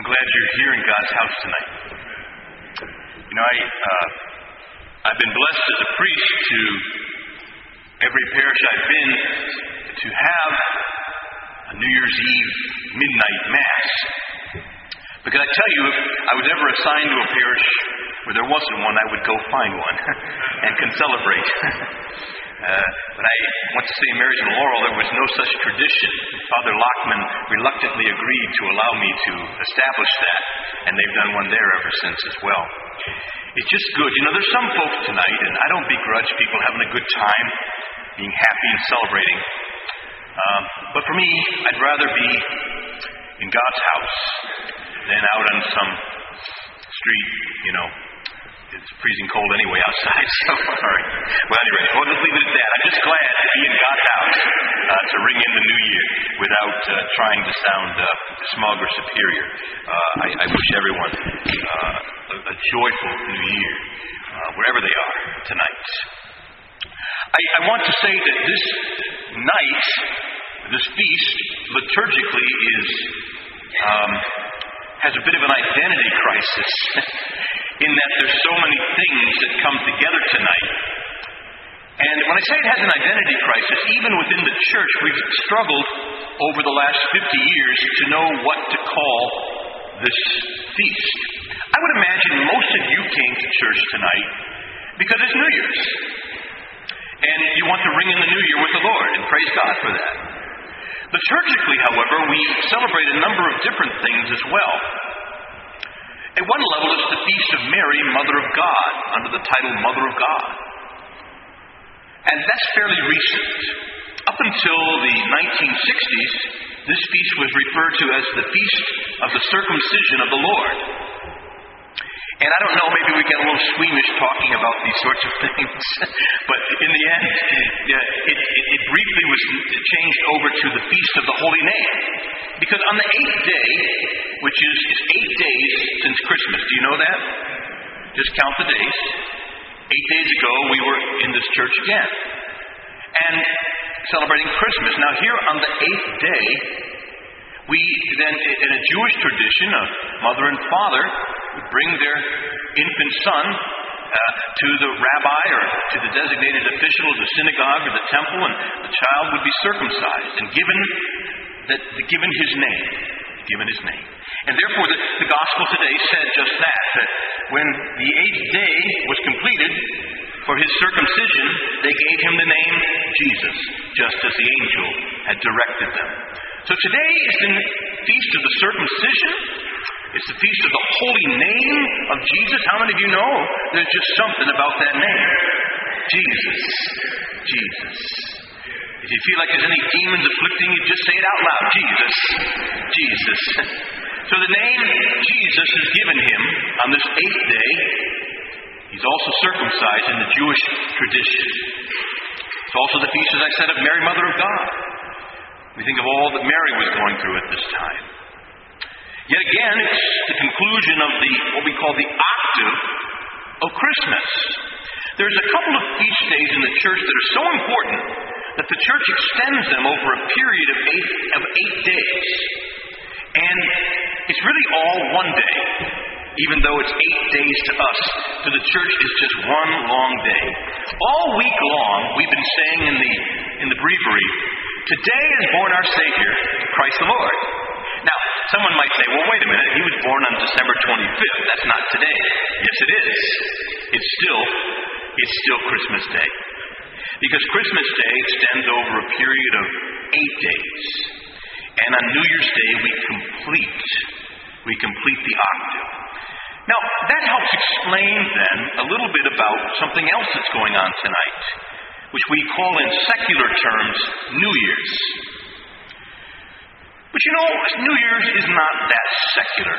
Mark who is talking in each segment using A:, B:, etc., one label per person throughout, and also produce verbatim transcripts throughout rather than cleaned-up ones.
A: glad you're here in God's house tonight. You know, I, uh, I've been blessed as a priest to every parish I've been to have a New Year's Eve midnight Mass. Because I tell you, if I was ever assigned to a parish where there wasn't one, I would go find one and can celebrate. Uh, when I went to Saint Mary's in Laurel, there was no such tradition. Father Lockman reluctantly agreed to allow me to establish that, and they've done one there ever since as well. It's just good. You know, there's some folks tonight, and I don't begrudge people having a good time, being happy and celebrating. Um, but for me, I'd rather be in God's house than out on some street, you know. It's freezing cold anyway outside, so all right. Well, anyway, we'll just leave it at that. I'm just glad to be in God's house uh, to ring in the new year without uh, trying to sound uh, smug or superior. Uh, I, I wish everyone uh, a, a joyful new year, uh, wherever they are tonight. I, I want to say that this night, this feast, liturgically is um, has a bit of an identity crisis. In that there's so many things that come together tonight. And when I say it has an identity crisis, even within the church, we've struggled over the last fifty years to know what to call this feast. I would imagine most of you came to church tonight because it's New Year's. And you want to ring in the new year with the Lord, and praise God for that. Liturgically, however, we celebrate a number of different things as well. At one level, it's the Feast of Mary, Mother of God, under the title Mother of God. And that's fairly recent. Up until the nineteen sixties, this feast was referred to as the Feast of the Circumcision of the Lord. And I don't know, maybe we get a little squeamish talking about these sorts of things. But in the end, yeah, it, it, it briefly was changed over to the Feast of the Holy Name. Because on the eighth day, which is eight days since Christmas, do you know that? Just count the days. Eight days ago, we were in this church again. And celebrating Christmas. Now here on the eighth day, we then, in a Jewish tradition, a mother and father would bring their infant son uh, to the rabbi or to the designated official of the synagogue or the temple, and the child would be circumcised and given that given his name. Given his name. And therefore, the, the gospel today said just that, that when the eighth day was completed for his circumcision, they gave him the name Jesus, just as the angel had directed them. So today is the feast of the circumcision. It's the feast of the holy name of Jesus. How many of you know there's just something about that name? Jesus. Jesus. If you feel like there's any demons afflicting you, just say it out loud. Jesus. Jesus. So the name Jesus is given him on this eighth day. He's also circumcised in the Jewish tradition. It's also the feast, as I said, of Mary, Mother of God. We think of all that Mary was going through at this time. Yet again, it's the conclusion of the what we call the octave of Christmas. There's a couple of feast days in the church that are so important that the church extends them over a period of eight, of eight days. And it's really all one day, even though it's eight days to us. To the church, it's just one long day. All week long, we've been saying in the in the breviary, today is born our Savior, Christ the Lord. Now, someone might say, well, wait a minute, he was born on December twenty-fifth. That's not today. Yes, it is. It's still, it's still Christmas Day. Because Christmas Day extends over a period of eight days. And on New Year's Day, we complete, we complete the octave. Now, that helps explain then a little bit about something else that's going on tonight, which we call in secular terms New Year's. But you know, New Year's is not that secular.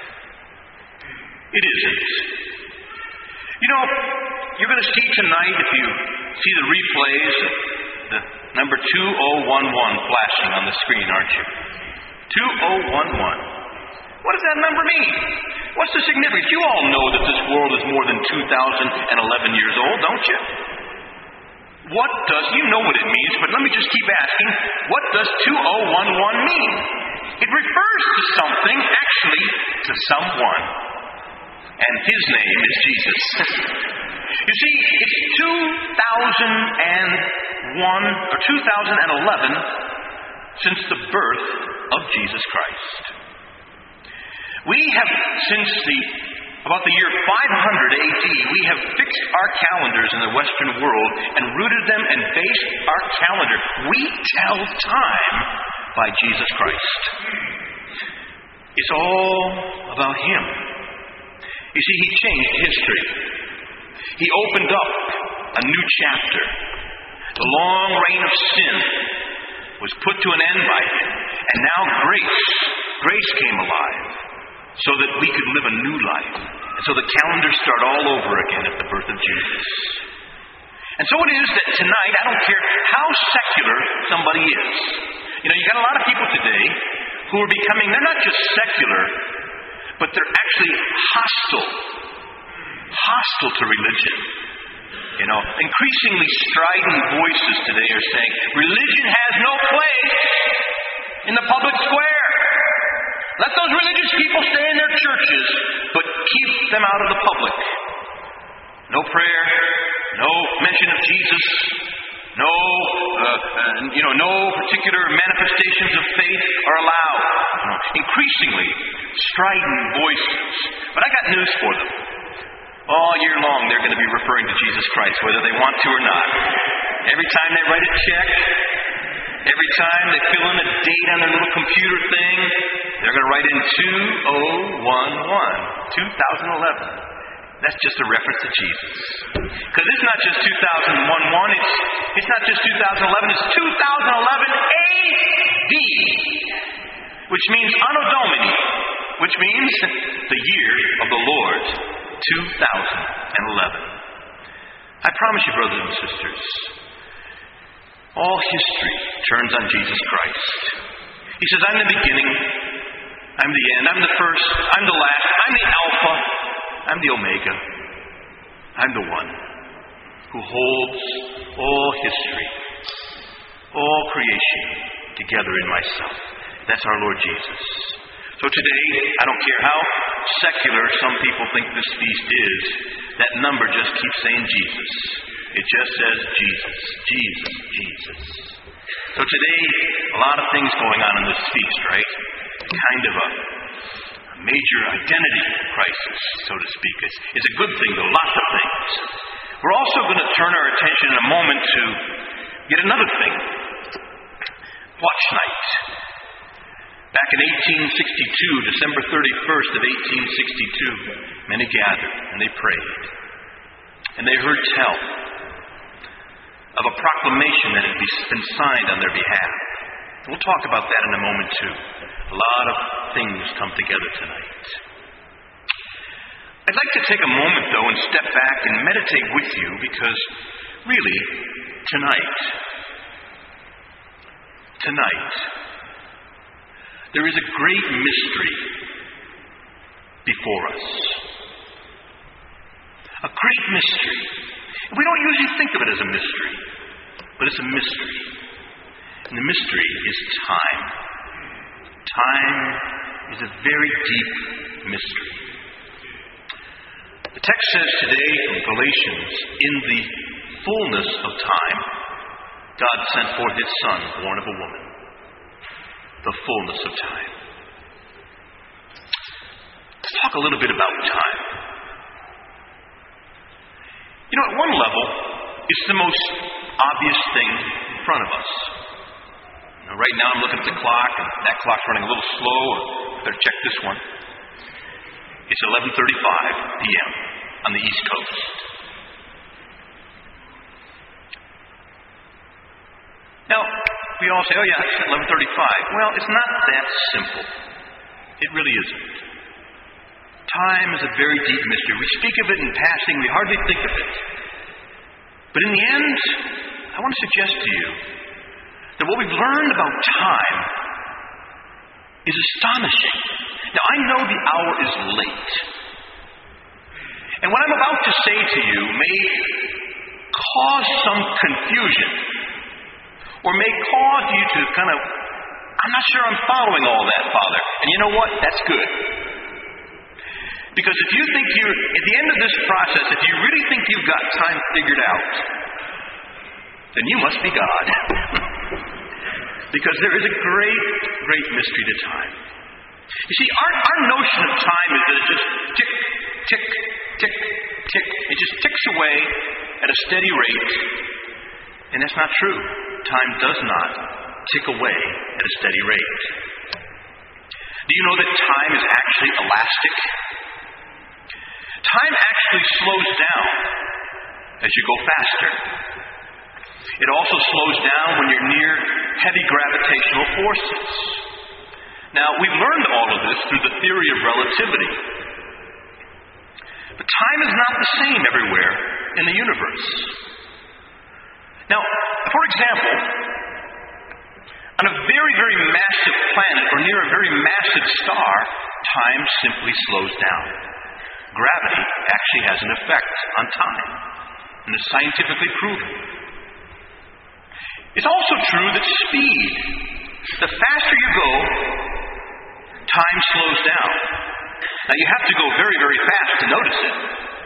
A: It isn't. You know, you're going to see tonight, if you see the replays, the number two oh one one flashing on the screen, aren't you? two oh one one. What does that number mean? What's the significance? You all know that this world is more than two thousand eleven years old, don't you? What does, you know what it means, but let me just keep asking, what does two oh one one mean? It refers to something actually to someone, and his name is Jesus. You see, it's two thousand one or two thousand eleven since the birth of Jesus Christ. We have, since the about the year five hundred A D, we have fixed our calendars in the Western world and rooted them and based our calendar. We tell time by Jesus Christ. It's all about Him. You see, He changed history. He opened up a new chapter. The long reign of sin was put to an end by Him. And now grace, grace came alive so that we could live a new life. And so the calendars start all over again at the birth of Jesus. And so it is that tonight, I don't care how secular somebody is. You know, you got a lot of people today who are becoming, they're not just secular, but they're actually hostile. Hostile to religion. You know, increasingly strident voices today are saying, religion has no place in the public square. Let those religious people stay in their churches, but keep them out of the public. No prayer, no mention of Jesus, no, uh, uh, you know, no particular manifestations of faith are allowed. You know, increasingly strident voices. But I got news for them. All year long, they're going to be referring to Jesus Christ, whether they want to or not. Every time they write a check, every time they fill in a date on their little computer thing, they're going to write in two thousand eleven, two thousand eleven. That's just a reference to Jesus. Because it's not just two thousand one, it's, it's not just two thousand eleven, it's two thousand eleven A D, which means Anno Domini, which means the year of the Lord, two thousand eleven. I promise you, brothers and sisters, all history turns on Jesus Christ. He says, I'm the beginning, I'm the end, I'm the first, I'm the last, I'm the Alpha, I'm the Omega. I'm the one who holds all history, all creation together in myself. That's our Lord Jesus. So today, I don't care how secular some people think this feast is, that number just keeps saying Jesus. It just says Jesus, Jesus, Jesus. So today, a lot of things going on in this feast, right? Kind of a major identity crisis, so to speak. It's, it's a good thing, though, lots of things. We're also going to turn our attention in a moment to yet another thing. Watch night. Back in eighteen sixty-two, December thirty-first of eighteen sixty-two, many gathered and they prayed. And they heard tell of a proclamation that had been signed on their behalf. We'll talk about that in a moment too. A lot of things come together tonight. I'd like to take a moment though and step back and meditate with you because really, tonight, tonight, there is a great mystery before us. A great mystery. We don't usually think of it as a mystery, but it's a mystery. And the mystery is time. Time is a very deep mystery. The text says today from Galatians, in the fullness of time, God sent forth His Son, born of a woman. The fullness of time. Let's talk a little bit about time. You know, at one level, it's the most obvious thing in front of us. Now, right now I'm looking at the clock, and that clock's running a little slow. I better check this one. It's eleven thirty-five p.m. on the East Coast. Now, we all say, oh yeah, it's eleven thirty-five. Well, it's not that simple. It really isn't. Time is a very deep mystery. We speak of it in passing, we hardly think of it. But in the end, I want to suggest to you that what we've learned about time is astonishing. Now, I know the hour is late. And what I'm about to say to you may cause some confusion, or may cause you to kind of, I'm not sure I'm following all that, Father. And you know what? That's good. Because if you think you're, at the end of this process, if you really think you've got time figured out, then you must be God. Because there is a great, great mystery to time. You see, our, our notion of time is that it just tick, tick, tick, tick. It just ticks away at a steady rate. And that's not true. Time does not tick away at a steady rate. Do you know that time is actually elastic? Time actually slows down as you go faster. It also slows down when you're near heavy gravitational forces. Now, we've learned all of this through the theory of relativity. But time is not the same everywhere in the universe. Now, for example, on a very, very massive planet or near a very massive star, time simply slows down. Gravity actually has an effect on time, and is scientifically proven. It's also true that speed, the faster you go, time slows down. Now, you have to go very, very fast to notice it.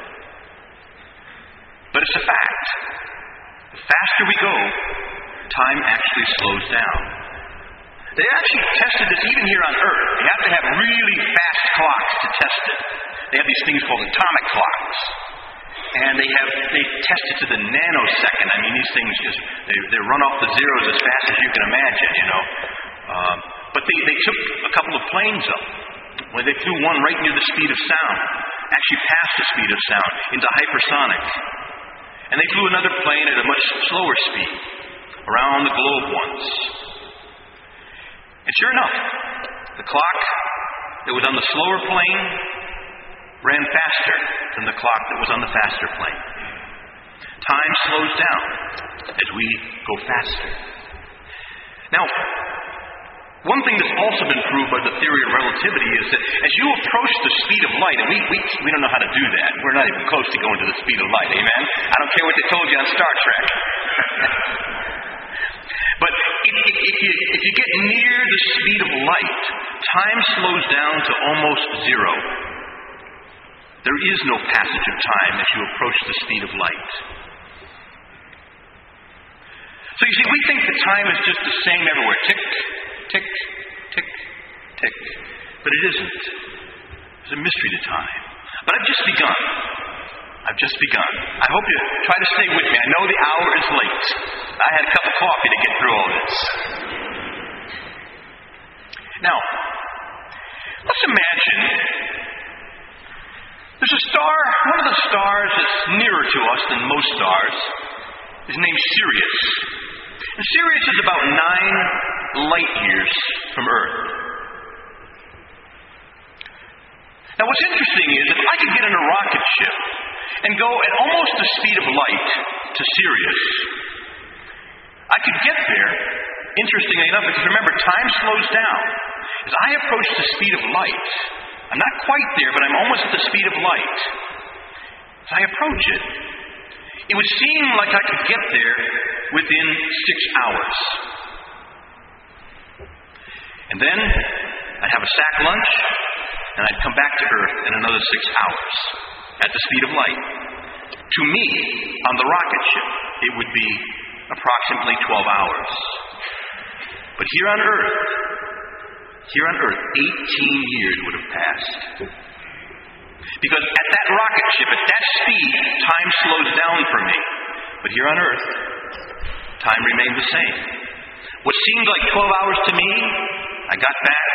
A: But it's a fact. The faster we go, time actually slows down. They actually tested this even here on Earth. You have to have really fast clocks to test it. They have these things called atomic clocks. And they have they test it to the nanosecond. I mean, these things just, they, they run off the zeros as fast as you can imagine, you know. Um, but they, they took a couple of planes up. When they flew one right near the speed of sound, actually past the speed of sound, into hypersonic. And they flew another plane at a much slower speed, around the globe once. And sure enough, the clock that was on the slower plane ran faster than the clock that was on the faster plane. Time slows down as we go faster. Now, one thing that's also been proved by the theory of relativity is that as you approach the speed of light, and we, we, we don't know how to do that. We're not even close to going to the speed of light, amen? I don't care what they told you on Star Trek. But if, if, if, you, if you get near the speed of light, time slows down to almost zero. There is no passage of time as you approach the speed of light. So you see, we think that time is just the same everywhere. Tick, tick, tick, tick. But it isn't. There's a mystery to time. But I've just begun. I've just begun. I hope you try to stay with me. I know the hour is late. I had a cup of coffee to get through all this. Now, let's imagine there's a star, one of the stars that's nearer to us than most stars is named Sirius. And Sirius is about nine light years from Earth. Now, what's interesting is if I could get in a rocket ship and go at almost the speed of light to Sirius, I could get there, interestingly enough, because remember, time slows down. As I approach the speed of light, I'm not quite there, but I'm almost at the speed of light. As I approach it, it would seem like I could get there within six hours. And then I'd have a sack lunch, and I'd come back to Earth in another six hours at the speed of light. To me, on the rocket ship, it would be approximately twelve hours. But here on Earth, here on Earth, eighteen years would have passed. Because at that rocket ship, at that speed, time slows down for me. But here on Earth, time remained the same. What seemed like twelve hours to me, I got back,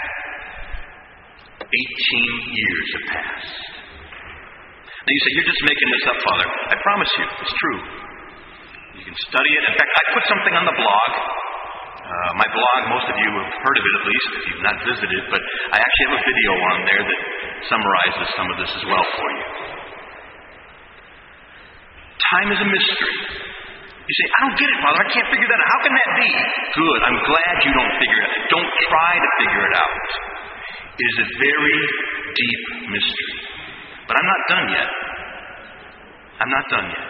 A: eighteen years have passed. Now you say, you're just making this up, Father. I promise you, it's true. You can study it. In fact, I put something on the blog. Uh, my blog, most of you have heard of it at least, if you've not visited, but I actually have a video on there that summarizes some of this as well for you. Time is a mystery. You say, I don't get it, Father. I can't figure that out. How can that be? Good. I'm glad you don't figure it out. Don't try to figure it out. It is a very deep mystery. But I'm not done yet. I'm not done yet.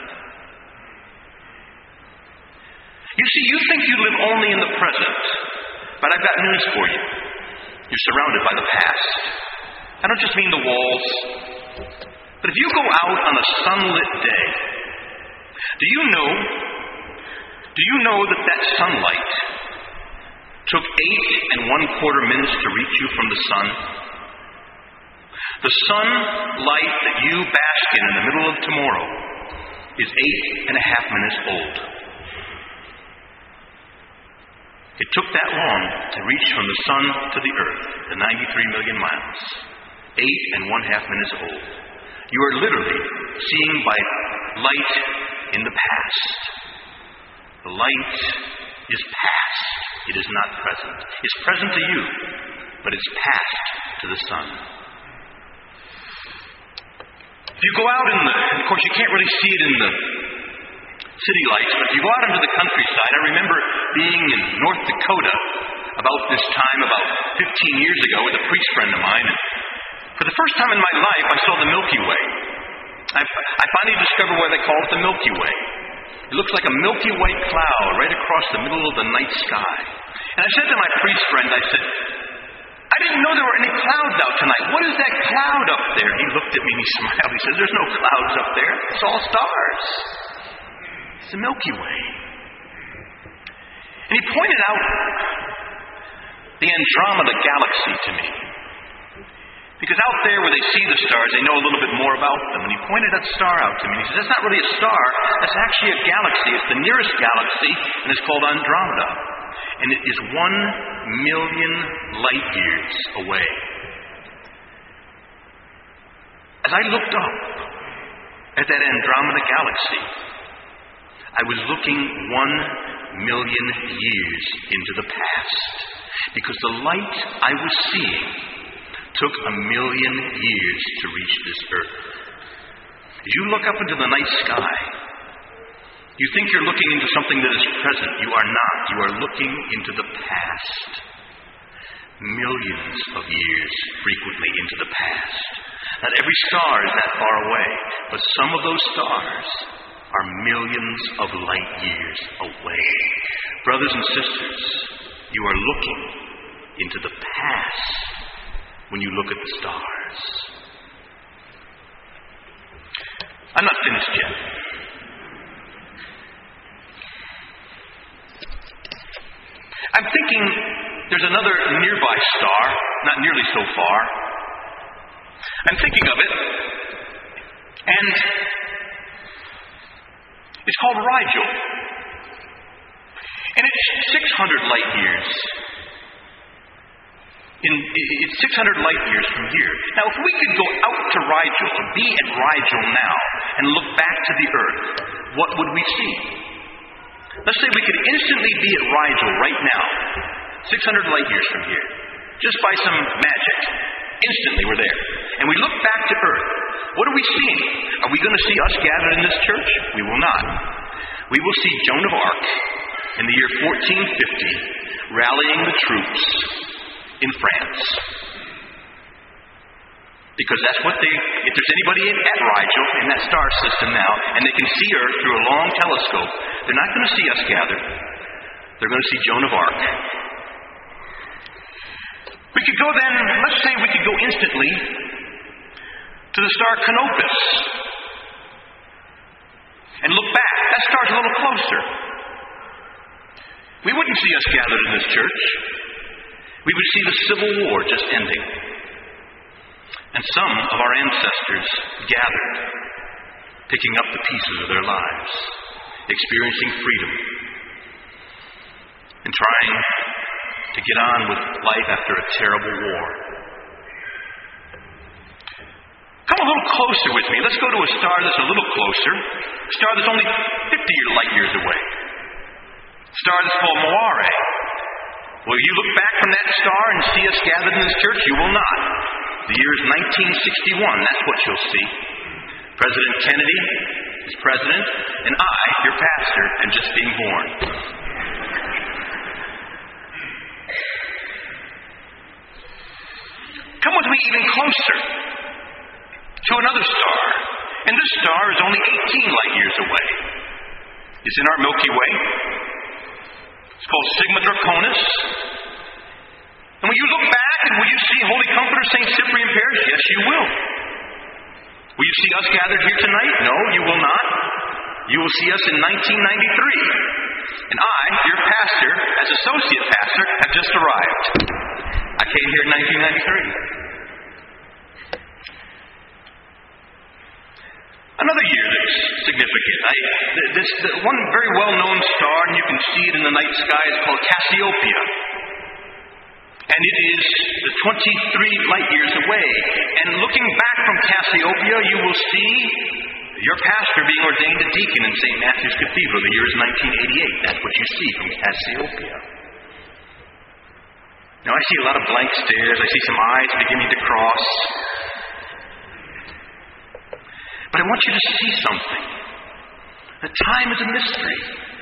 A: You see, you think you live only in the present, but I've got news for you. You're surrounded by the past. I don't just mean the walls, but if you go out on a sunlit day, do you know, do you know that that sunlight took eight and one quarter minutes to reach you from the sun? The sunlight that you bask in in the middle of tomorrow is eight and a half minutes old. It took that long to reach from the sun to the earth, the ninety-three million miles. Eight and one half minutes old. You are literally seeing by light in the past. The light is past. It is not present. It's present to you, but it's past to the sun. If you go out in the, of course you can't really see it in the city lights, but if you go out into the countryside, I remember being in North Dakota about this time, about fifteen years ago, with a priest friend of mine. And for the first time in my life, I saw the Milky Way. I, I finally discovered why they call it the Milky Way. It looks like a milky white cloud right across the middle of the night sky. And I said to my priest friend, I said, I didn't know there were any clouds out tonight. What is that cloud up there? He looked at me and he smiled. He said, there's no clouds up there. It's all stars. It's the Milky Way. And he pointed out the Andromeda Galaxy to me. Because out there where they see the stars, they know a little bit more about them. And he pointed that star out to me. And he said, that's not really a star. That's actually a galaxy. It's the nearest galaxy, and it's called Andromeda. And it is one million light years away. As I looked up at that Andromeda galaxy, I was looking one million years into the past. Because the light I was seeing took a million years to reach this earth. As you look up into the night sky, you think you're looking into something that is present. You are not. You are looking into the past. Millions of years frequently into the past. Not every star is that far away, but some of those stars are millions of light years away. Brothers and sisters, you are looking into the past when you look at the stars. I'm not finished yet. I'm thinking there's another nearby star, not nearly so far. I'm thinking of it, and it's called Rigel. And it's six hundred light years. In, it's six hundred light years from here. Now, if we could go out to Rigel, and be at Rigel now, and look back to the earth, what would we see? Let's say we could instantly be at Rigel right now, six hundred light years from here, just by some magic. Instantly we're there. And we look back to earth. What are we seeing? Are we going to see us gathered in this church? We will not. We will see Joan of Arc in the year fourteen fifty rallying the troops in France. Because that's what they, if there's anybody in, at Rigel, in that star system now, and they can see Earth through a long telescope, they're not going to see us gathered. They're going to see Joan of Arc. We could go then, let's say we could go instantly to the star Canopus and look back. That star's a little closer. We wouldn't see us gathered in this church. We would see the Civil War just ending. And some of our ancestors gathered, picking up the pieces of their lives, experiencing freedom, and trying to get on with life after a terrible war. Come a little closer with me. Let's go to a star that's a little closer. A star that's only fifty light years away. A star that's called Moire. Will you look back from that star and see us gathered in this church? You will not. The year is nineteen sixty-one. That's what you'll see. President Kennedy is president, and I, your pastor, am just being born. Come with me even closer to another star. And this star is only eighteen light years away. It's in our Milky Way. It's called Sigma Draconis. And when you look back, and will you see Holy Comforter Saint Cyprian Pare church? Yes, you will. Will you see us gathered here tonight? No, you will not. You will see us in nineteen ninety-three. And I, your pastor, as associate pastor, have just arrived. I came here in nineteen ninety-three. Another year that's significant. I, this the one very well-known star, and you can see it in the night sky, is called Cassiopeia. And it is twenty-three light years away. And looking back from Cassiopeia, you will see your pastor being ordained a deacon in Saint Matthew's Cathedral. The year is nineteen eighty-eight. That's what you see from Cassiopeia. Now I see a lot of blank stares. I see some eyes beginning to cross. But I want you to see something. The time is a mystery.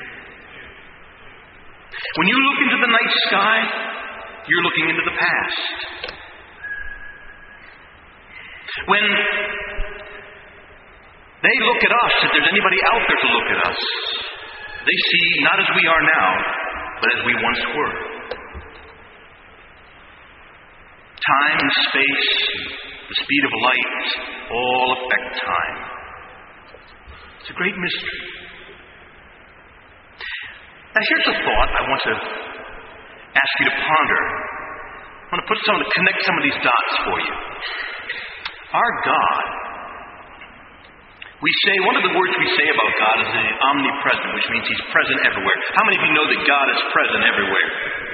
A: When you look into the night sky, you're looking into the past. When they look at us, if there's anybody out there to look at us, they see not as we are now, but as we once were. Time and space, the speed of light, all affect time. It's a great mystery. Now here's a thought I want to ask you to ponder. I want to put some, connect some of these dots for you. Our God, we say, one of the words we say about God is the omnipresent, which means He's present everywhere. How many of you know that God is present everywhere?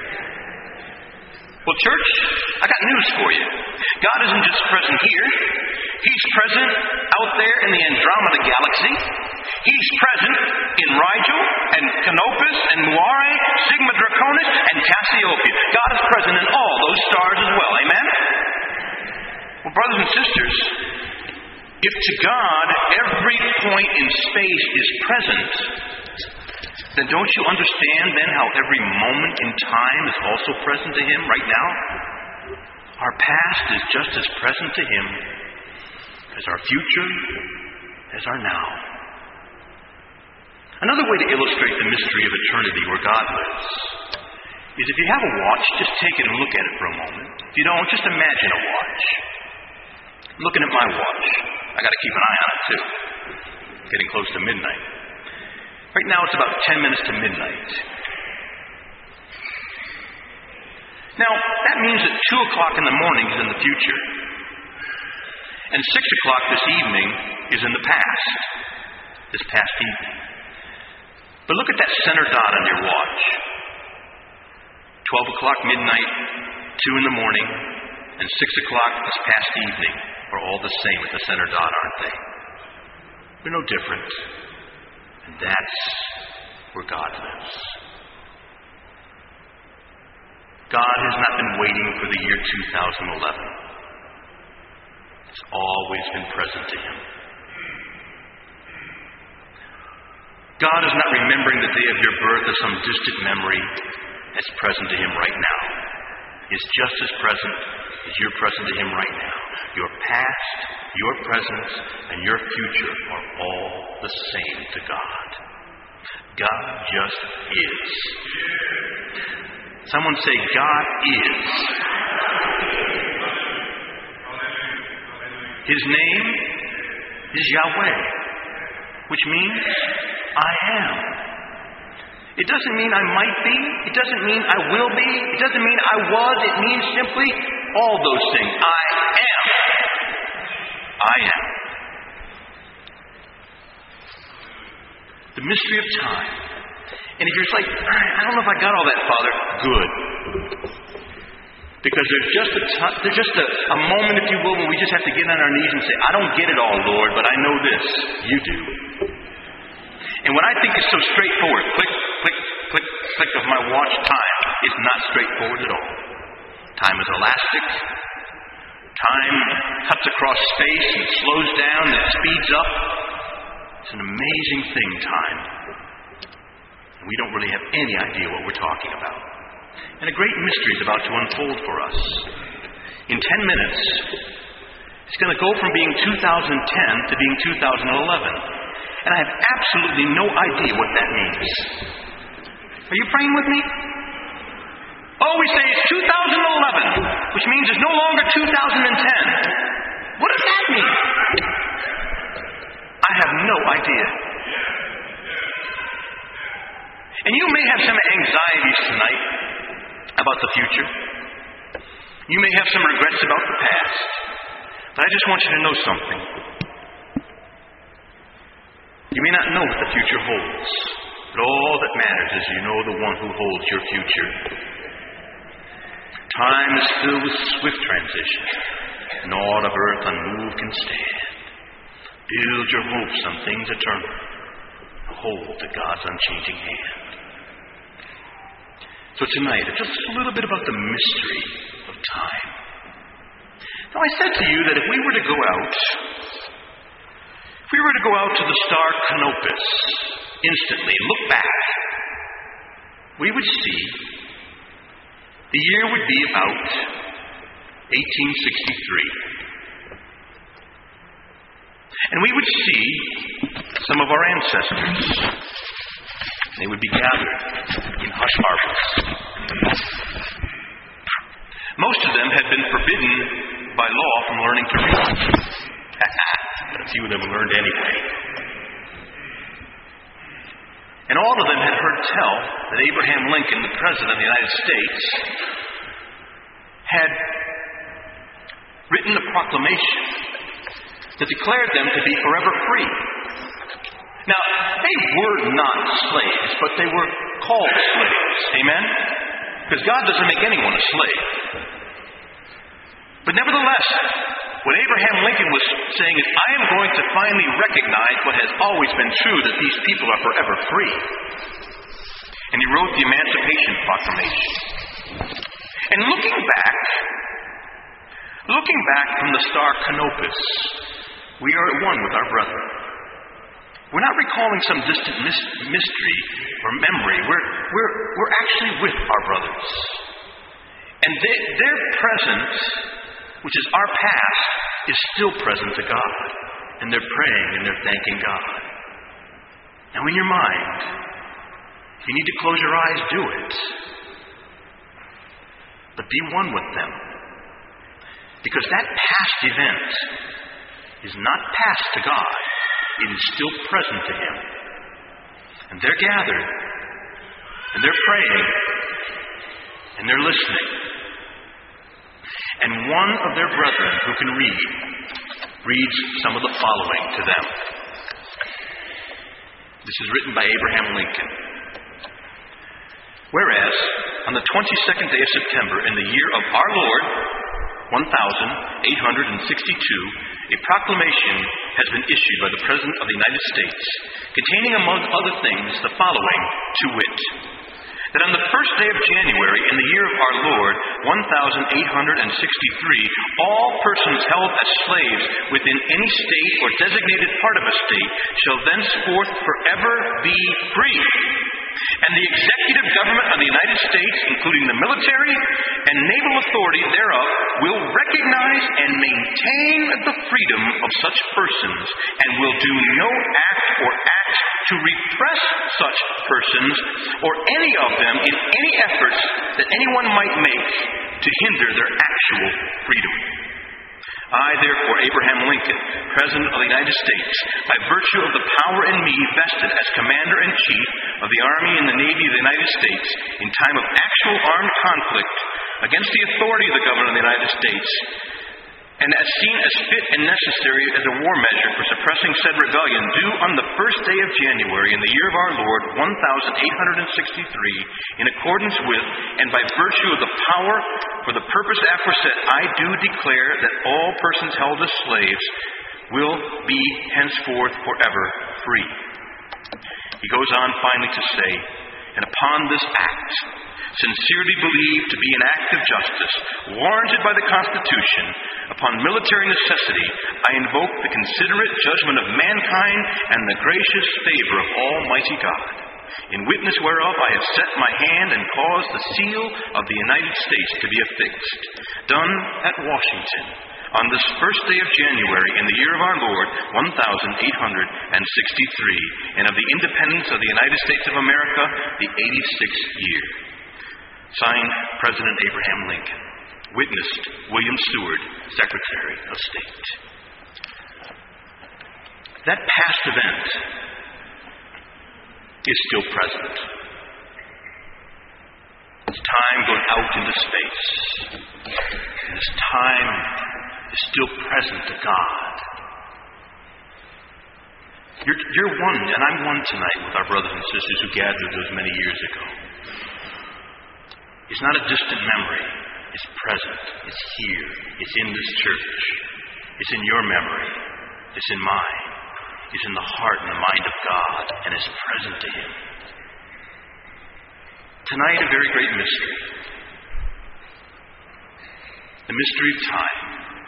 A: Well, church, I got news for you. God isn't just present here. He's present out there in the Andromeda Galaxy. He's present in Rigel and Canopus and Moire, Sigma Draconis and Cassiopeia. God is present in all those stars as well. Amen? Well, brothers and sisters, if to God every point in space is present, then don't you understand then how every moment in time is also present to Him right now? Our past is just as present to Him as our future, as our now. Another way to illustrate the mystery of eternity where God lives is if you have a watch, just take it and look at it for a moment. If you don't, just imagine a watch. Looking at my watch. I got to keep an eye on it too. Getting close to midnight. Right now it's about ten minutes to midnight. Now, that means that two o'clock in the morning is in the future. And six o'clock this evening is in the past. This past evening. But look at that center dot on your watch. twelve o'clock midnight, two in the morning, and six o'clock this past evening are all the same at the center dot, aren't they? They're no different. And that's where God lives. God has not been waiting for the year two thousand eleven. It's always been present to Him. God is not remembering the day of your birth as some distant memory. It's present to Him right now. It's just as present as you're present to Him right now. Your past, your present, and your future are all the same to God. God just is. Someone say, God is. His name is Yahweh, which means I am. It doesn't mean I might be. It doesn't mean I will be. It doesn't mean I was. It means simply all those things. I am. I am. The mystery of time. And if you're just like, I don't know if I got all that, Father, good. Because there's just a t- there's just a, a moment, if you will, when we just have to get on our knees and say, I don't get it all, Lord, but I know this. You do. And when I think it's so straightforward, click, click, click, click of my watch time, it's not straightforward at all. Time is elastic. Time cuts across space and slows down and speeds up. It's an amazing thing, time. And we don't really have any idea what we're talking about. And a great mystery is about to unfold for us. In ten minutes, it's going to go from being two thousand ten to being two thousand eleven. And I have absolutely no idea what that means. Are you praying with me? Oh, we say it's two thousand eleven, which means it's no longer two thousand ten. What does that mean? I have no idea. And you may have some anxieties tonight about the future. You may have some regrets about the past. But I just want you to know something. You may not know what the future holds, but all that matters is you know the one who holds your future. Time is filled with swift transition. Naught of earth unmoved can stand. Build your hopes on things eternal. Hold to God's unchanging hand. So tonight, just a little bit about the mystery of time. Now, I said to you that if we were to go out, if we were to go out to the star Canopus instantly, look back, we would see the year would be about eighteen sixty-three. And we would see some of our ancestors. They would be gathered in hush harbors. Most of them had been forbidden by law from learning to read. A few of them learned anyway. And all of them had heard tell that Abraham Lincoln, the President of the United States, had written a proclamation that declared them to be forever free. Now, they were not slaves, but they were called slaves. Amen? Because God doesn't make anyone a slave. But nevertheless, what Abraham Lincoln was saying is, I am going to finally recognize what has always been true, that these people are forever free. And he wrote the Emancipation Proclamation. And looking back, looking back from the star Canopus, we are at one with our brethren. We're not recalling some distant mystery or memory. We're, we're, we're actually with our brothers. And they, their presence, which is our past, is still present to God. And they're praying and they're thanking God. Now in your mind, if you need to close your eyes, do it. But be one with them. Because that past event is not past to God. It is still present to Him. And they're gathered. And they're praying. And they're listening. And one of their brethren who can read reads some of the following to them. This is written by Abraham Lincoln. Whereas, on the twenty-second day of September in the year of our Lord, one thousand eight hundred sixty-two, a proclamation has been issued by the President of the United States, containing, among other things, the following, to wit, that on the first day of January in the year of our Lord, one thousand eight hundred sixty-three, all persons held as slaves within any state or designated part of a state shall thenceforth forever be free. And the executive government of the United States, including the military and naval authority thereof, will recognize and maintain the freedom of such persons, and will do no act or act to repress such persons or any of them in any efforts that anyone might make to hinder their actual freedom. I, therefore, Abraham Lincoln, President of the United States, by virtue of the power in me vested as Commander-in-Chief of the Army and the Navy of the United States in time of actual armed conflict against the authority of the Government of the United States, and as seen as fit and necessary as a war measure for suppressing said rebellion, do on the first day of January in the year of our Lord, one thousand eight hundred sixty-three, in accordance with and by virtue of the power for the purpose aforesaid, I do declare that all persons held as slaves will be henceforth forever free. He goes on finally to say, and upon this act, sincerely believed to be an act of justice, warranted by the Constitution, upon military necessity, I invoke the considerate judgment of mankind and the gracious favor of Almighty God. In witness whereof I have set my hand and caused the seal of the United States to be affixed. Done at Washington, on this first day of January in the year of our Lord, one thousand eight hundred sixty-three, and of the independence of the United States of America, the eighty-sixth year. Signed, President Abraham Lincoln. witnessed William Seward, Secretary of State. That past event is still present. It's time going out into space. And this time is still present to God. You're, you're one, and I'm one tonight with our brothers and sisters who gathered those many years ago. It's not a distant memory. It's present. It's here. It's in this church. It's in your memory. It's in mine. It's in the heart and the mind of God, and it's present to Him. Tonight, a very great mystery. The mystery of time.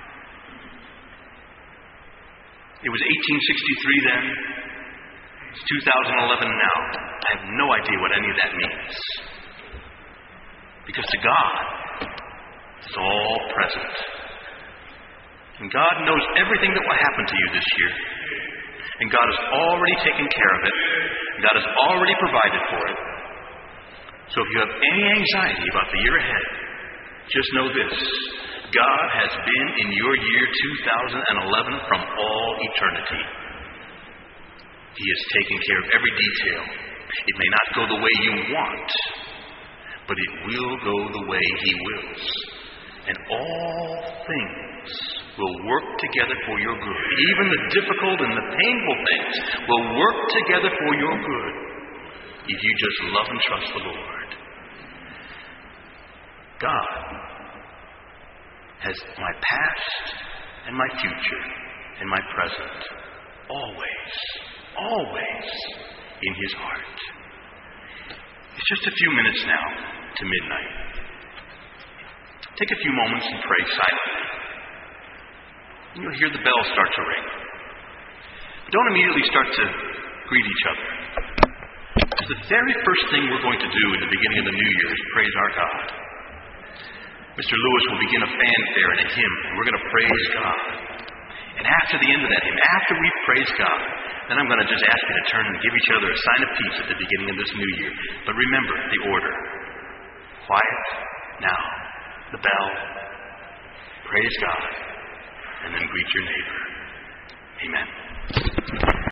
A: It was eighteen sixty-three then. It's two thousand eleven now. I have no idea what any of that means. Because to God, it's all present. And God knows everything that will happen to you this year. And God has already taken care of it. God has already provided for it. So if you have any anxiety about the year ahead, just know this. God has been in your year two thousand eleven from all eternity. He has taken care of every detail. It may not go the way you want, but it will go the way He wills. And all things will work together for your good. Even the difficult and the painful things will work together for your good if you just love and trust the Lord. God has my past and my future and my present always, always in His heart. It's just a few minutes now to midnight. Take a few moments and pray silently. And you'll hear the bell start to ring. But don't immediately start to greet each other. Because the very first thing we're going to do in the beginning of the new year is praise our God. Mister Lewis will begin a fanfare and a hymn, and we're going to praise God. And after the end of that hymn, after we praise God, then I'm going to just ask you to turn and give each other a sign of peace at the beginning of this new year. But remember the order. Quiet, now, the bell, praise God, and then greet your neighbor. Amen.